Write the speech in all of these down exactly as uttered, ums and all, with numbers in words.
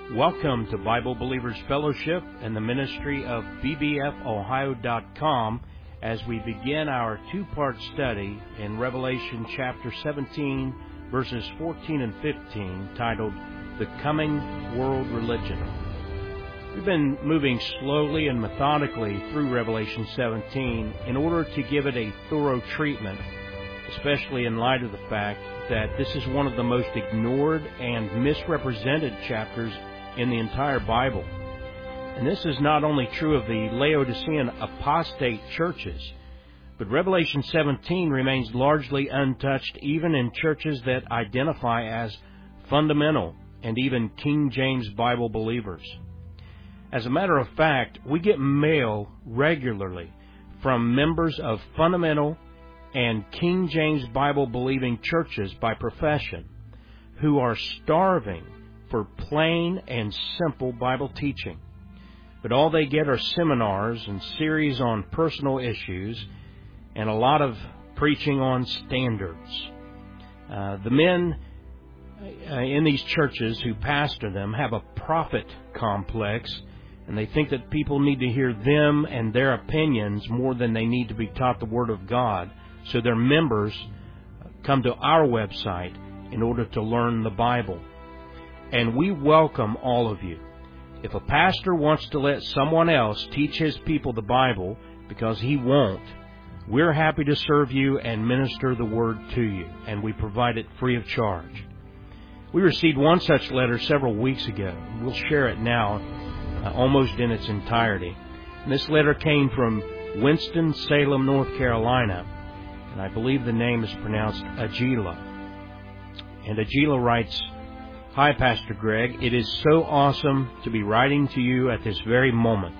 Welcome to Bible Believers Fellowship and the ministry of B B F Ohio dot com as we begin our two-part study in Revelation chapter seventeen, verses fourteen and fifteen, titled, The Coming World Religion. We've been moving slowly and methodically through Revelation seventeen in order to give it a thorough treatment, especially in light of the fact that this is one of the most ignored and misrepresented chapters in the entire Bible. And this is not only true of the Laodicean apostate churches, but Revelation seventeen remains largely untouched even in churches that identify as fundamental and even King James Bible believers. As a matter of fact, we get mail regularly from members of fundamental and King James Bible believing churches by profession who are starving for plain and simple Bible teaching. But all they get are seminars and series on personal issues and a lot of preaching on standards. Uh, the men uh, in these churches who pastor them have a prophet complex, and they think that people need to hear them and their opinions more than they need to be taught the Word of God. So their members come to our website in order to learn the Bible. And we welcome all of you. If a pastor wants to let someone else teach his people the Bible because he won't, we're happy to serve you and minister the Word to you, and we provide it free of charge. We received one such letter several weeks ago. We'll share it now, uh, almost in its entirety. And this letter came from Winston-Salem, North Carolina, and I believe the name is pronounced Agila. And Agila writes, Hi, Pastor Greg. It is so awesome to be writing to you at this very moment.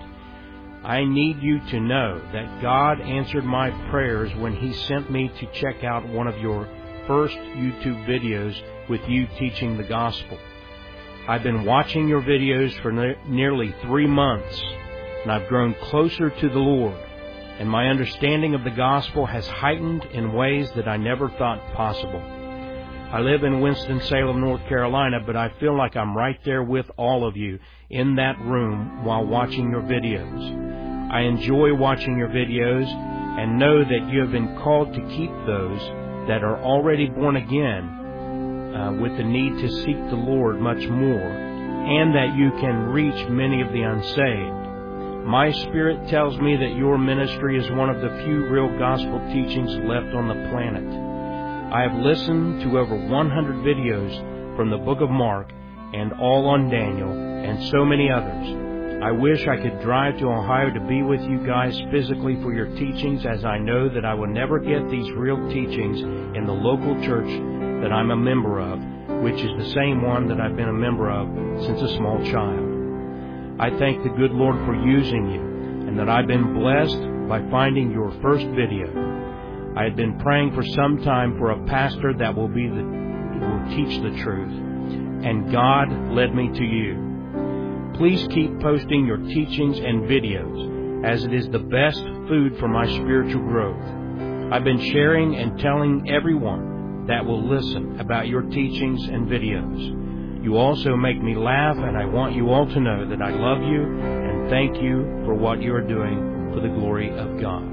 I need you to know that God answered my prayers when He sent me to check out one of your first YouTube videos with you teaching the gospel. I've been watching your videos for ne- nearly three months, and I've grown closer to the Lord, and my understanding of the gospel has heightened in ways that I never thought possible. I live in Winston-Salem, North Carolina, but I feel like I'm right there with all of you in that room while watching your videos. I enjoy watching your videos and know that you have been called to keep those that are already born again uh, with the need to seek the Lord much more, and that you can reach many of the unsaved. My spirit tells me that your ministry is one of the few real gospel teachings left on the planet. I have listened to over one hundred videos from the book of Mark and all on Daniel and so many others. I wish I could drive to Ohio to be with you guys physically for your teachings, as I know that I will never get these real teachings in the local church that I'm a member of, which is the same one that I've been a member of since a small child. I thank the good Lord for using you, and that I've been blessed by finding your first video. I had been praying for some time for a pastor that will be the will teach the truth, and God led me to you. Please keep posting your teachings and videos, as it is the best food for my spiritual growth. I've been sharing and telling everyone that will listen about your teachings and videos. You also make me laugh, and I want you all to know that I love you and thank you for what you are doing for the glory of God.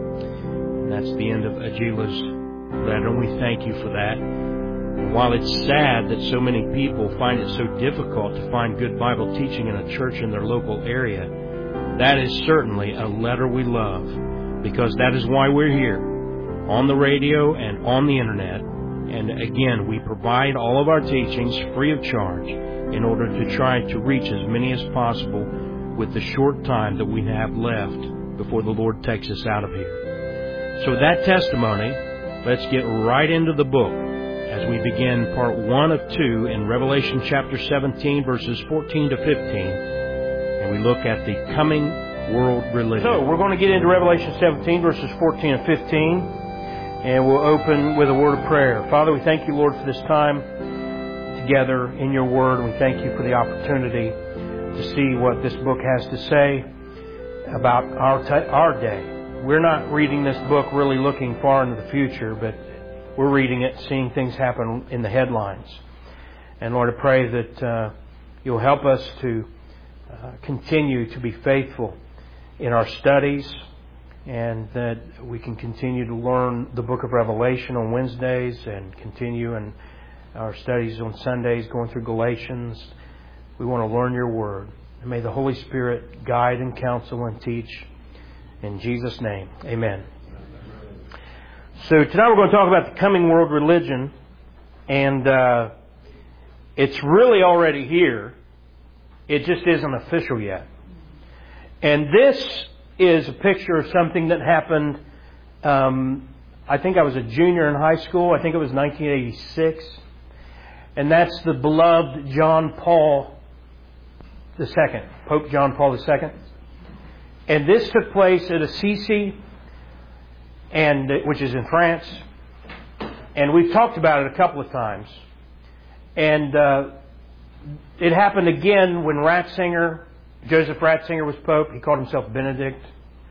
That's the end of Agila's letter, and we thank you for that. And while it's sad that so many people find it so difficult to find good Bible teaching in a church in their local area, that is certainly a letter we love, because that is why we're here, on the radio and on the Internet. And again, we provide all of our teachings free of charge in order to try to reach as many as possible with the short time that we have left before the Lord takes us out of here. So with that testimony, let's get right into the book as we begin part one of two in Revelation chapter seventeen, verses fourteen to fifteen, and we look at the coming world religion. So we're going to get into Revelation seventeen, verses fourteen and fifteen, and we'll open with a word of prayer. Father, we thank you, Lord, for this time together in your word. We thank you for the opportunity to see what this book has to say about our t- our day. We're not reading this book really looking far into the future, but we're reading it, seeing things happen in the headlines. And Lord, I pray that uh, you'll help us to uh, continue to be faithful in our studies, and that we can continue to learn the book of Revelation on Wednesdays and continue in our studies on Sundays going through Galatians. We want to learn your word. And may the Holy Spirit guide and counsel and teach. In Jesus' name, amen. So tonight we're going to talk about the coming world religion. And uh, it's really already here. It just isn't official yet. And this is a picture of something that happened, um, I think I was a junior in high school. I think it was nineteen eighty-six. And that's the beloved John Paul the Second, Pope John Paul the Second. And this took place at Assisi, and which is in France. And we've talked about it a couple of times. And uh, it happened again when Ratzinger, Joseph Ratzinger was Pope. He called himself Benedict.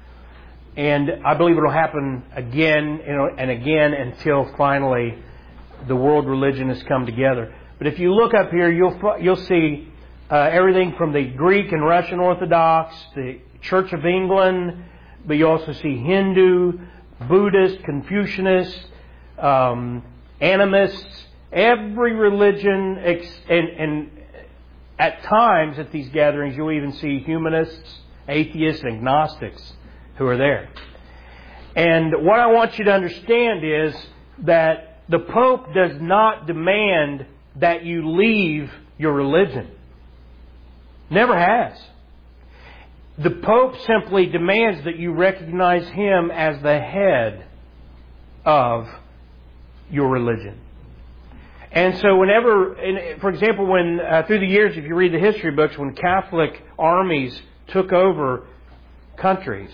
And I believe it will happen again and again until finally the world religion has come together. But if you look up here, you'll you'll see uh, everything from the Greek and Russian Orthodox, the Church of England, but you also see Hindu, Buddhist, Confucianist, um, animists, every religion, ex- and, and at times at these gatherings you'll even see humanists, atheists, agnostics who are there. And what I want you to understand is that the Pope does not demand that you leave your religion. Never has. The Pope simply demands that you recognize him as the head of your religion. And so whenever, for example, when uh, through the years, if you read the history books, when Catholic armies took over countries,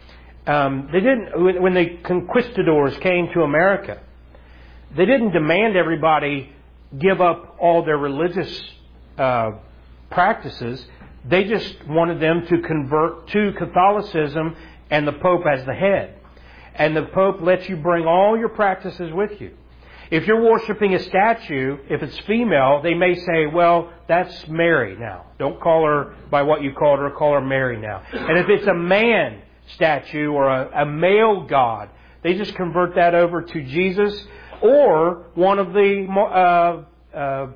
um, they didn't, when the conquistadors came to America, they didn't demand everybody give up all their religious uh, practices. They just wanted them to convert to Catholicism and the Pope as the head. And the Pope lets you bring all your practices with you. If you're worshiping a statue, if it's female, they may say, well, that's Mary now. Don't call her by what you called her, call her Mary now. And if it's a man statue or a, a male god, they just convert that over to Jesus or one of the, uh, uh,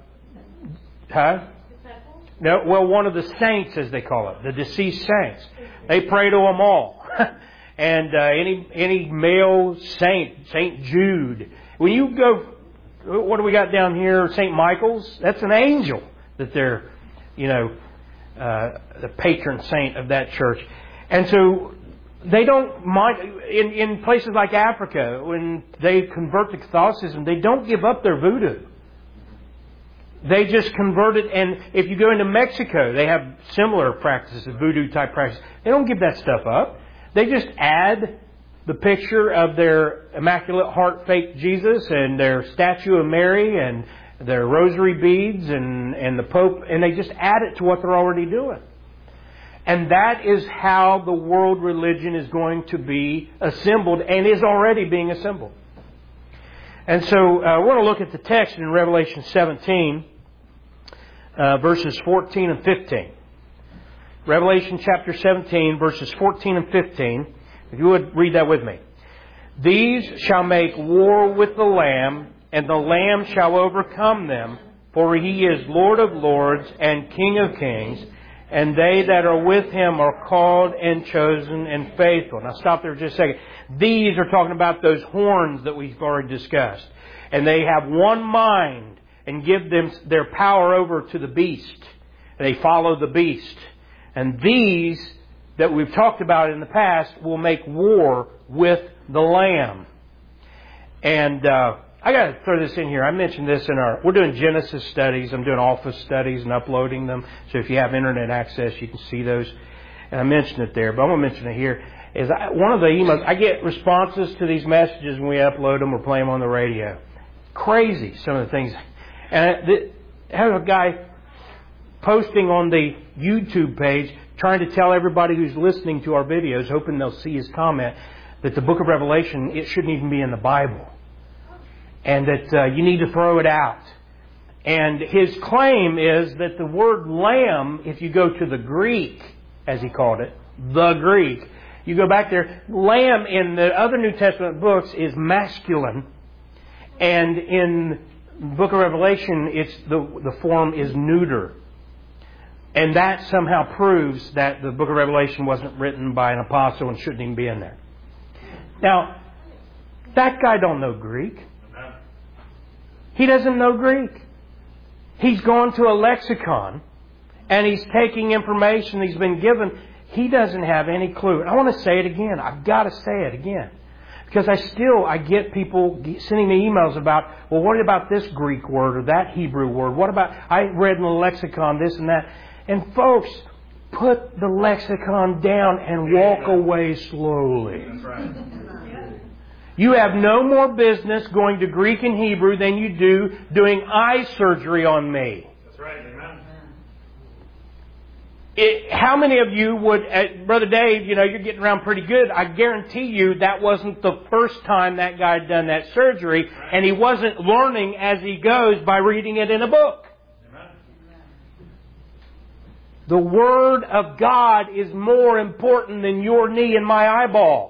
huh? No, well, one of the saints, as they call it, the deceased saints. They pray to them all. And uh, any any male saint, Saint Jude. When you go, what do we got down here? Saint Michael's. That's an angel that they're, you know, uh, the patron saint of that church. And so they don't mind, in, in places like Africa, when they convert to Catholicism, they don't give up their voodoo. They just convert it, and if you go into Mexico, they have similar practices, voodoo type practices. They don't give that stuff up. They just add the picture of their Immaculate Heart fake Jesus and their statue of Mary and their rosary beads and, and the Pope, and they just add it to what they're already doing. And that is how the world religion is going to be assembled and is already being assembled. And so uh, we're going to look at the text in Revelation seventeen, uh, verses fourteen and fifteen. Revelation chapter seventeen, verses fourteen and fifteen. If you would read that with me. These shall make war with the Lamb, and the Lamb shall overcome them, for he is Lord of lords and King of kings, and they that are with him are called and chosen and faithful. Now stop there just a second. These are talking about those horns that we've already discussed. And they have one mind and give them their power over to the beast. They follow the beast. And these that we've talked about in the past will make war with the Lamb. And uh, I got to throw this in here. I mentioned this in our... We're doing Genesis studies. I'm doing Office studies and uploading them. So if you have internet access, you can see those. And I mentioned it there, but I'm going to mention it here. Is I, one of the emails... I get responses to these messages when we upload them or play them on the radio. Crazy, some of the things. And I, the, I have a guy posting on the YouTube page trying to tell everybody who's listening to our videos, hoping they'll see his comment, that the book of Revelation, it shouldn't even be in the Bible. And that uh, you need to throw it out. And his claim is that the word lamb, if you go to the Greek, as he called it, the Greek, you go back there, lamb in the other New Testament books is masculine. And in the book of Revelation, it's the, the form is neuter. And that somehow proves that the book of Revelation wasn't written by an apostle and shouldn't even be in there. Now, that guy don't know Greek. He doesn't know Greek. He's gone to a lexicon and he's taking information he's been given. He doesn't have any clue. And I want to say it again. I've got to say it again. Because I still, I get people sending me emails about, well, what about this Greek word or that Hebrew word? What about, I read in the lexicon this and that. And folks, put the lexicon down and walk away slowly. That's right. You have no more business going to Greek and Hebrew than you do doing eye surgery on me. That's right. Amen. It, how many of you would, uh, Brother Dave, you know, you're getting around pretty good. I guarantee you that wasn't the first time that guy had done that surgery. And he wasn't learning as he goes by reading it in a book. Amen. The Word of God is more important than your knee and my eyeball.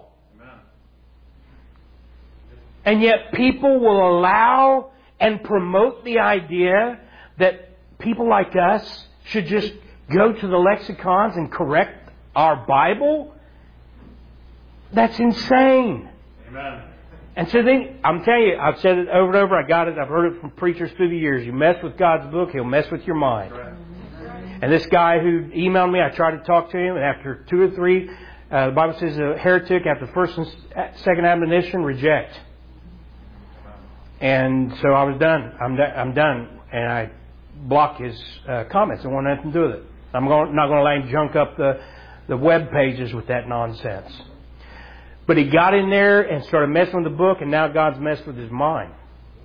And yet people will allow and promote the idea that people like us should just go to the lexicons and correct our Bible. That's insane. Amen. And so then, I'm telling you, I've said it over and over, I got it, I've heard it from preachers through the years. You mess with God's book, He'll mess with your mind. Right. And this guy who emailed me, I tried to talk to him, and after two or three, uh, the Bible says a heretic after the first and second admonition, reject. And so I was done. I'm, do- I'm done. And I blocked his uh, comments. I want nothing to do with it. I'm going, not going to let him junk up the, the web pages with that nonsense. But he got in there and started messing with the book, and now God's messed with his mind.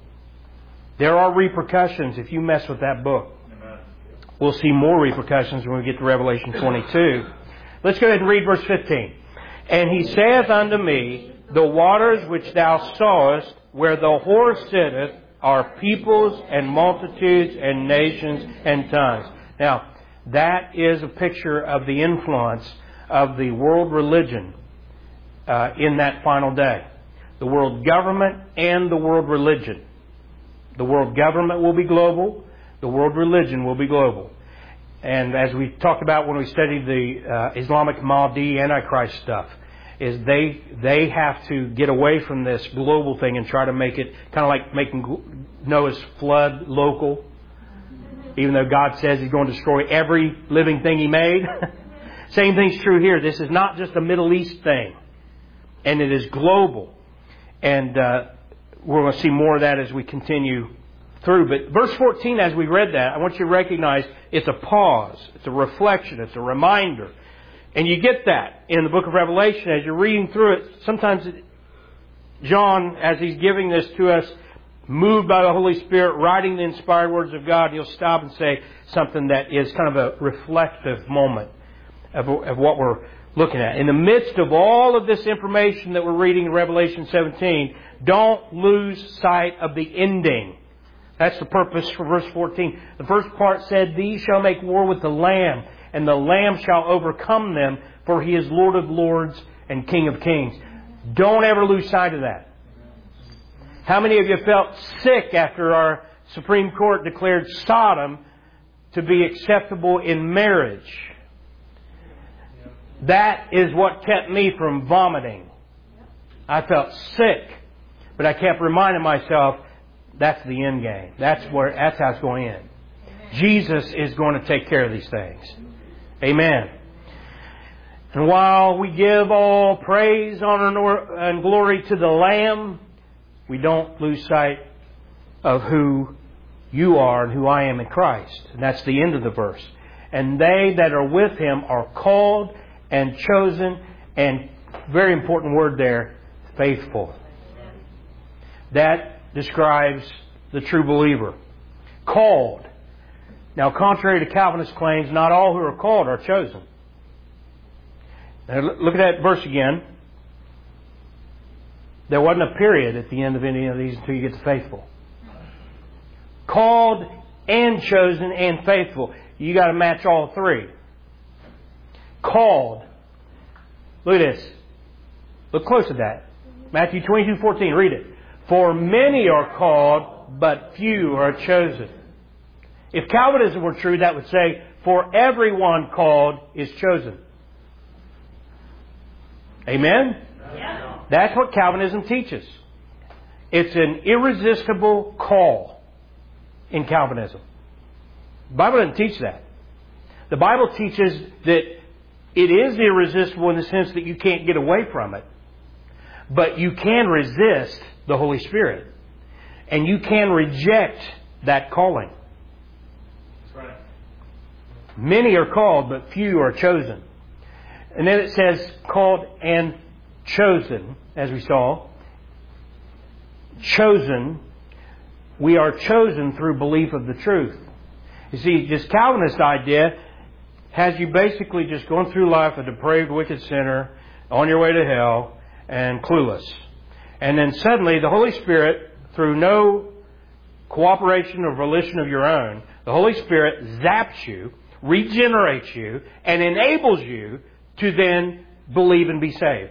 There are repercussions if you mess with that book. Amen. We'll see more repercussions when we get to Revelation twenty-two. Let's go ahead and read verse fifteen. And he saith unto me, the waters which thou sawest, where the whore sitteth, are peoples and multitudes and nations and tongues. Now, that is a picture of the influence of the world religion uh, in that final day. The world government and the world religion. The world government will be global. The world religion will be global. And as we talked about when we studied the uh, Islamic Mahdi Antichrist stuff, is they they have to get away from this global thing and try to make it kind of like making Noah's flood local. Even though God says He's going to destroy every living thing He made. Same thing's true here. This is not just a Middle East thing. And it is global. And uh, we're going to see more of that as we continue through. But verse fourteen, as we read that, I want you to recognize it's a pause. It's a reflection. It's a reminder. And you get that in the book of Revelation as you're reading through it. Sometimes John, as he's giving this to us, moved by the Holy Spirit, writing the inspired words of God, he'll stop and say something that is kind of a reflective moment of, of what we're looking at. In the midst of all of this information that we're reading in Revelation seventeen, don't lose sight of the ending. That's the purpose for verse fourteen. The first part said, these shall make war with the Lamb, and the Lamb shall overcome them, for He is Lord of lords and King of kings. Don't ever lose sight of that. How many of you felt sick after our Supreme Court declared Sodom to be acceptable in marriage? That is what kept me from vomiting. I felt sick, but I kept reminding myself, that's the end game. That's where, that's how it's going to end. Jesus is going to take care of these things. Amen. And while we give all praise, honor, and glory to the Lamb, we don't lose sight of who you are and who I am in Christ. And that's the end of the verse. And they that are with Him are called and chosen, and very important word there, faithful. That describes the true believer. Called. Now, contrary to Calvinist claims, not all who are called are chosen. Now, look at that verse again. There wasn't a period at the end of any of these until you get to faithful. Called and chosen and faithful. You got to match all three. Called. Look at this. Look close at that. Matthew twenty-two fourteen. Read it. For many are called, but few are chosen. If Calvinism were true, that would say, for everyone called is chosen. Amen? Yeah. That's what Calvinism teaches. It's an irresistible call in Calvinism. The Bible doesn't teach that. The Bible teaches that it is irresistible in the sense that you can't get away from it. But you can resist the Holy Spirit. And you can reject that calling. That's right. Many are called, but few are chosen. And then it says called and chosen, as we saw. Chosen. We are chosen through belief of the truth. You see, this Calvinist idea has you basically just going through life a depraved, wicked sinner, on your way to hell, and clueless. And then suddenly the Holy Spirit, through no cooperation or volition of your own, the Holy Spirit zaps you, regenerates you, and enables you to then believe and be saved.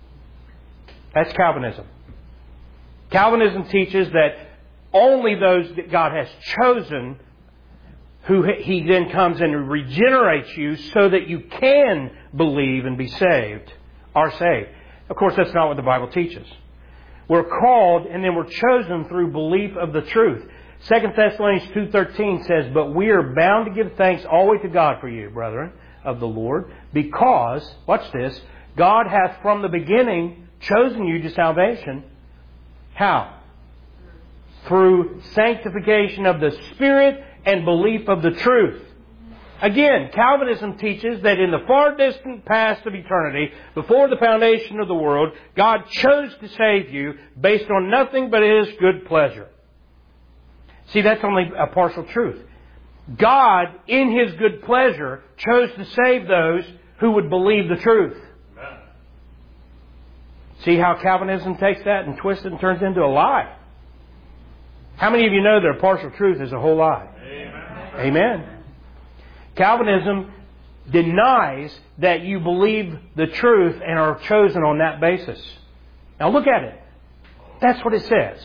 That's Calvinism. Calvinism teaches that only those that God has chosen, who He then comes and regenerates you so that you can believe and be saved, are saved. Of course, that's not what the Bible teaches. We're called and then we're chosen through belief of the truth. Second Thessalonians two thirteen says, but we are bound to give thanks always to God for you, brethren of the Lord, because, watch this, God hath from the beginning chosen you to salvation. How? Through sanctification of the Spirit and belief of the truth. Again, Calvinism teaches that in the far distant past of eternity, before the foundation of the world, God chose to save you based on nothing but His good pleasure. See, that's only a partial truth. God, in His good pleasure, chose to save those who would believe the truth. Amen. See how Calvinism takes that and twists it and turns it into a lie? How many of you know that a partial truth is a whole lie? Amen. Amen. Calvinism denies that you believe the truth and are chosen on that basis. Now look at it. That's what it says.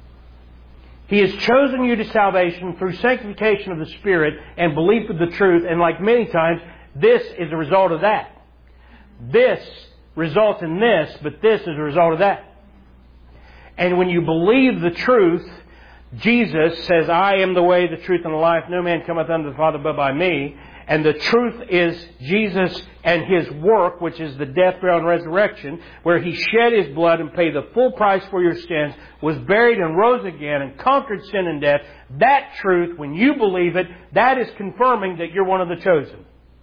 He has chosen you to salvation through sanctification of the Spirit and belief of the truth. And like many times, this is a result of that. This results in this, but this is a result of that. And when you believe the truth, Jesus says, I am the way, the truth, and the life. No man cometh unto the Father but by me. And the truth is Jesus and His work, which is the death, burial, and resurrection, where He shed His blood and paid the full price for your sins, was buried and rose again and conquered sin and death. That truth, when you believe it, that is confirming that you're one of the chosen.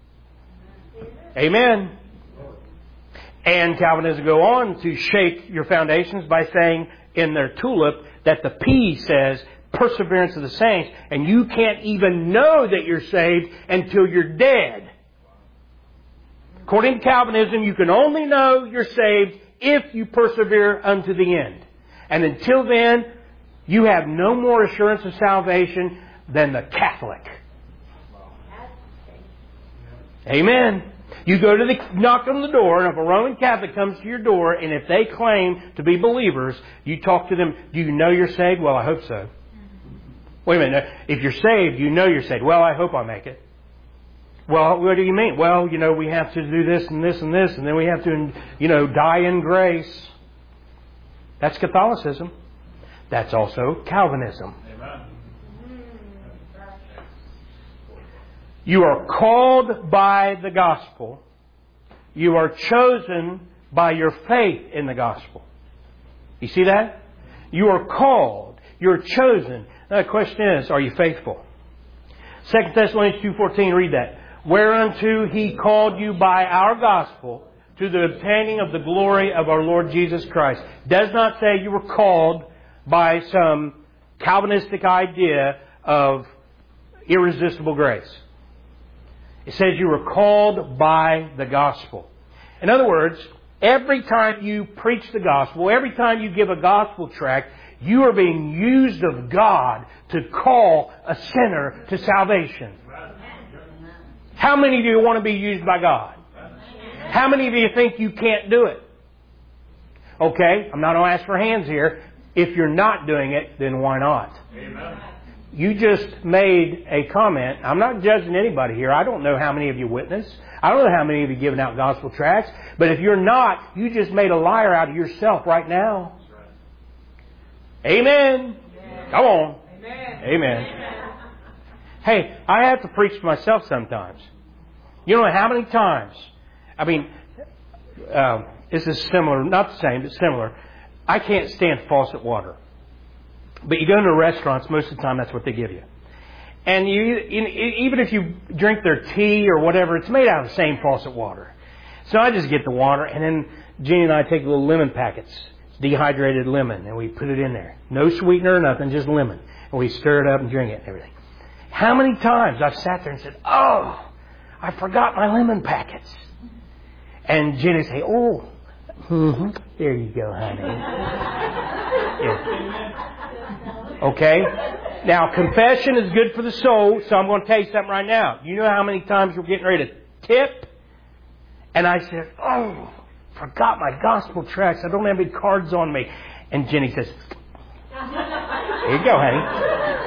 Amen. And Calvinists go on to shake your foundations by saying in their tulip that the P says perseverance of the saints, and you can't even know that you're saved until you're dead. According to Calvinism, you can only know you're saved if you persevere unto the end. And until then, you have no more assurance of salvation than the Catholic. Amen. You go to the knock on the door, and if a Roman Catholic comes to your door, and if they claim to be believers, you talk to them, do you know you're saved? Well, I hope so. Wait a minute. If you're saved, you know you're saved. Well, I hope I make it. Well, what do you mean? Well, you know, we have to do this and this and this, and then we have to, you know, die in grace. That's Catholicism. That's also Calvinism. Amen. You are called by the gospel. You are chosen by your faith in the gospel. You see that? You are called. You're chosen. Now the question is, are you faithful? Second Thessalonians two fourteen, read that. Whereunto He called you by our gospel to the obtaining of the glory of our Lord Jesus Christ. Does not say you were called by some Calvinistic idea of irresistible grace. It says you were called by the gospel. In other words, every time you preach the gospel, every time you give a gospel tract, You are being used of God to call a sinner to salvation. How many do you want to be used by God? How many of you think you can't do it? Okay, I'm not going to ask for hands here. If you're not doing it, then why not? Amen. You just made a comment. I'm not judging anybody here. I don't know how many of you witness. I don't know how many of you given out gospel tracts. But if you're not, you just made a liar out of yourself right now. Amen. Amen. Come on. Amen. Amen. Amen. Hey, I have to preach to myself sometimes. You know how many times? I mean, uh, this is similar, not the same, but similar. I can't stand faucet water. But you go into restaurants, most of the time that's what they give you. And you, even if you drink their tea or whatever, it's made out of the same faucet water. So I just get the water, and then Jeannie and I take little lemon packets, dehydrated lemon, and we put it in there. No sweetener or nothing, just lemon. And we stir it up and drink it and everything. How many times I've sat there and said, oh, I forgot my lemon packets. And Jeannie say, oh, mm-hmm, there you go, honey. Yeah. Okay? Now, confession is good for the soul, so I'm going to tell you something right now. You know how many times we're getting ready to tip? And I said, oh, forgot my gospel tracts. I don't have any cards on me. And Jenny says, here you go, honey.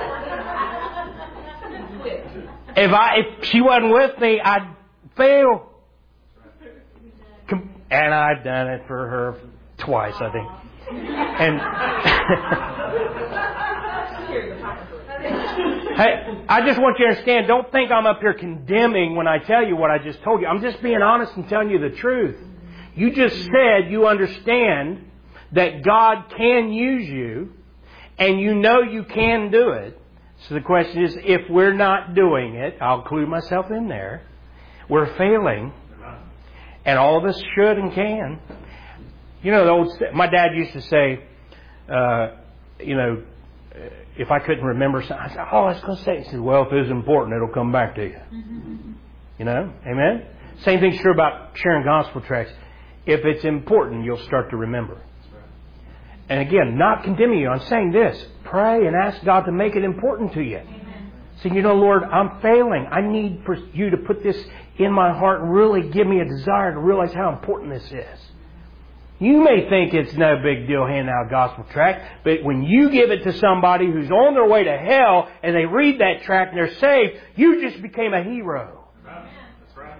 If I, if she wasn't with me, I'd fail. And I've done it for her twice, I think. And hey, I just want you to understand, don't think I'm up here condemning when I tell you what I just told you. I'm just being honest and telling you the truth. You just said you understand that God can use you, and you know you can do it. So the question is, if we're not doing it, I'll include myself in there, we're failing. And all of us should and can. You know, the old, my dad used to say, uh, you know, if I couldn't remember something, I said, oh, I was going to say. He said, well, if it's important, it'll come back to you. Mm-hmm. You know? Amen? Same thing's true about sharing gospel tracts. If it's important, you'll start to remember. Right. And again, not condemning you. I'm saying this. Pray and ask God to make it important to you. Amen. Say, you know, Lord, I'm failing. I need for you to put this in my heart and really give me a desire to realize how important this is. You may think it's no big deal handing out a gospel tract, but when you give it to somebody who's on their way to hell and they read that tract and they're saved, you just became a hero. Amen. That's right.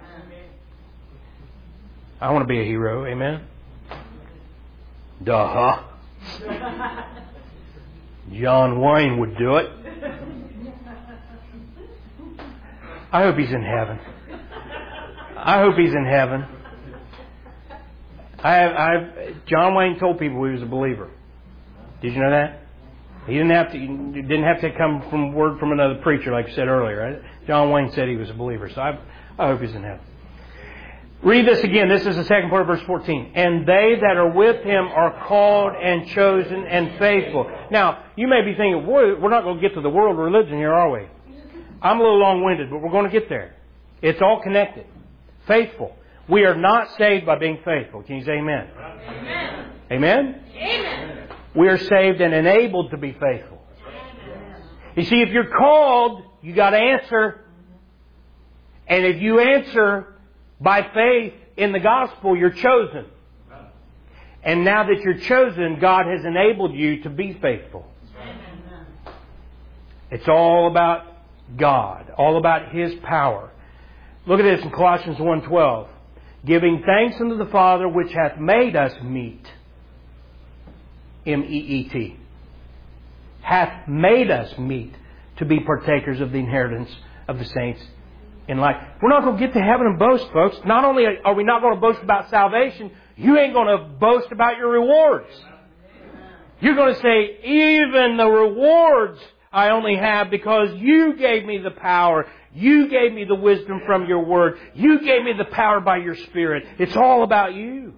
I want to be a hero. Amen. Duh. John Wayne would do it. I hope he's in heaven. I hope he's in heaven. I have, I've, John Wayne told people he was a believer. Did you know that? He didn't have to. It didn't have to come from word from another preacher, like I said earlier. Right? John Wayne said he was a believer. So I, I hope he's in heaven. Read this again. This is the second part of verse fourteen. And they that are with him are called and chosen and faithful. Now, you may be thinking, boy, we're not going to get to the world religion here, are we? I'm a little long-winded, but we're going to get there. It's all connected. Faithful. We are not saved by being faithful. Can you say amen? Amen. Amen? Amen. We are saved and enabled to be faithful. Amen. You see, if you're called, you got to answer. And if you answer by faith in the gospel, you're chosen. And now that you're chosen, God has enabled you to be faithful. Amen. It's all about God, all about His power. Look at this in Colossians one twelve. Giving thanks unto the Father which hath made us meet. M E E T. Hath made us meet to be partakers of the inheritance of the saints in light. We're not going to get to heaven and boast, folks. Not only are we not going to boast about salvation, you ain't going to boast about your rewards. You're going to say, even the rewards I only have because you gave me the power. You gave me the wisdom from your word. You gave me the power by your Spirit. It's all about you.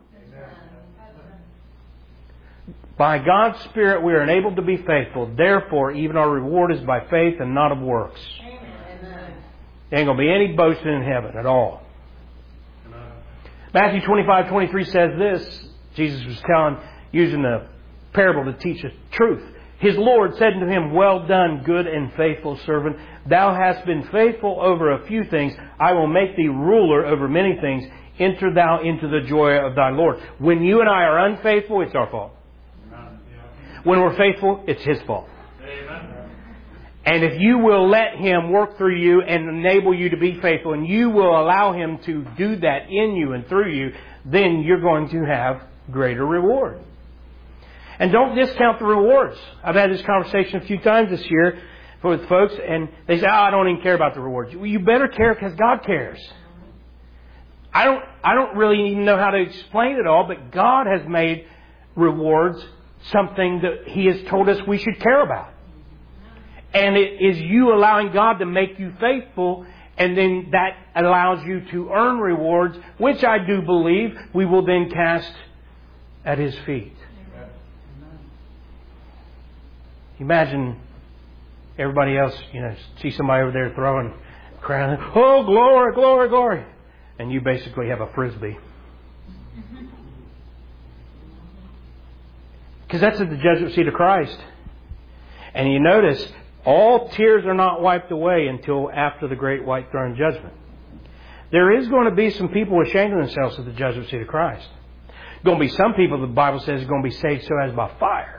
By God's Spirit we are enabled to be faithful. Therefore, even our reward is by faith and not of works. Amen. There ain't going to be any boasting in heaven at all. Amen. Matthew twenty-five twenty-three says this. Jesus was telling, using the parable to teach us truth. His Lord said unto him, Well done, good and faithful servant. Thou hast been faithful over a few things. I will make thee ruler over many things. Enter thou into the joy of thy Lord. When you and I are unfaithful, it's our fault. When we're faithful, it's His fault. And if you will let Him work through you and enable you to be faithful, and you will allow Him to do that in you and through you, then you're going to have greater reward. And don't discount the rewards. I've had this conversation a few times this year with folks, and they say, oh, I don't even care about the rewards. Well, you better care because God cares. I don't, I don't really even know how to explain it all, but God has made rewards something that He has told us we should care about. And it is you allowing God to make you faithful, and then that allows you to earn rewards, which I do believe we will then cast at His feet. Imagine everybody else, you know, see somebody over there throwing crown. Oh, glory, glory, glory. And you basically have a frisbee. Because that's at the judgment seat of Christ. And you notice, all tears are not wiped away until after the great white throne judgment. There is going to be some people ashamed of themselves at the judgment seat of Christ. Going to be some people, the Bible says, are going to be saved so as by fire.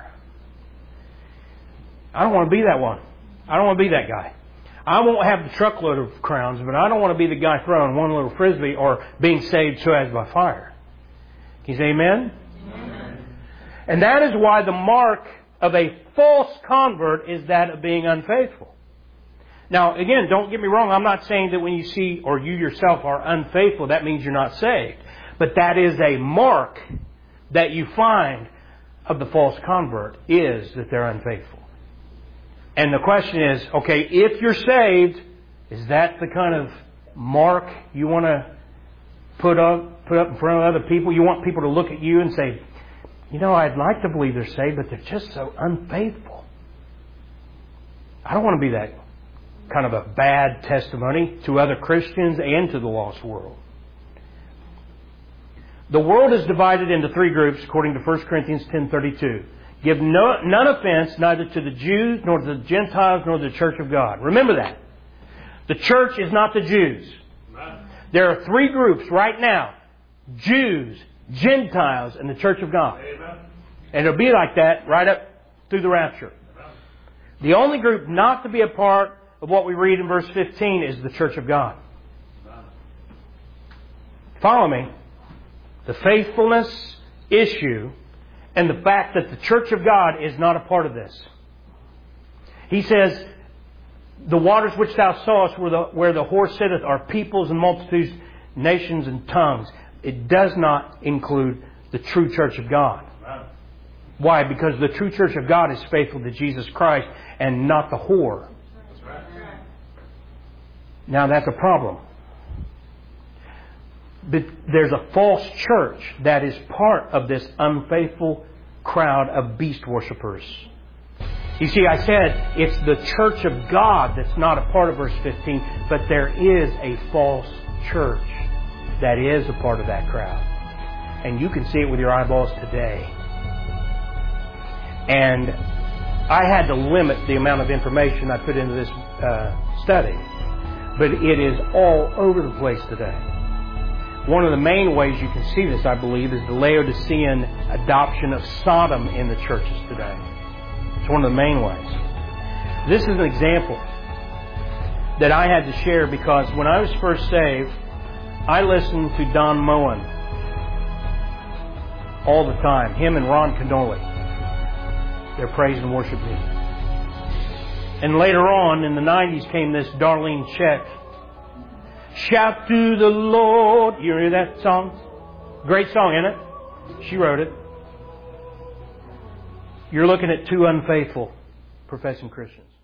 I don't want to be that one. I don't want to be that guy. I won't have the truckload of crowns, but I don't want to be the guy throwing one little frisbee or being saved so as by fire. Can you say amen? Amen. And that is why the mark of a false convert is that of being unfaithful. Now, again, don't get me wrong. I'm not saying that when you see or you yourself are unfaithful, that means you're not saved. But that is a mark that you find of the false convert, is that they're unfaithful. And the question is, okay, if you're saved, is that the kind of mark you want to put up, put up in front of other people? You want people to look at you and say, you know, I'd like to believe they're saved, but they're just so unfaithful. I don't want to be that kind of a bad testimony to other Christians and to the lost world. The world is divided into three groups according to First Corinthians ten thirty-two. Give no, none offense neither to the Jews, nor to the Gentiles, nor to the church of God. Remember that. The church is not the Jews. There are three groups right now. Jews, Gentiles, and the church of God. And it'll be like that right up through the rapture. The only group not to be a part of what we read in verse fifteen is the church of God. Follow me. The faithfulness issue and the fact that the church of God is not a part of this. He says, the waters which thou sawest where the, where the horse sitteth are peoples and multitudes, nations and tongues. It does not include the true church of God. Why? Because the true church of God is faithful to Jesus Christ and not the whore. Now that's a problem. But there's a false church that is part of this unfaithful crowd of beast worshippers. You see, I said it's the church of God that's not a part of verse fifteen, but there is a false church that is a part of that crowd. And you can see it with your eyeballs today. And I had to limit the amount of information I put into this uh, study. But it is all over the place today. One of the main ways you can see this, I believe, is the Laodicean adoption of Sodom in the churches today. It's one of the main ways. This is an example that I had to share because when I was first saved, I listened to Don Moen all the time. Him and Ron Canoli. Their praise and worship music. And later on, in the nineties, came this Darlene Zschech. Shout to the Lord. You hear that song? Great song, isn't it? She wrote it. You're looking at two unfaithful professing Christians.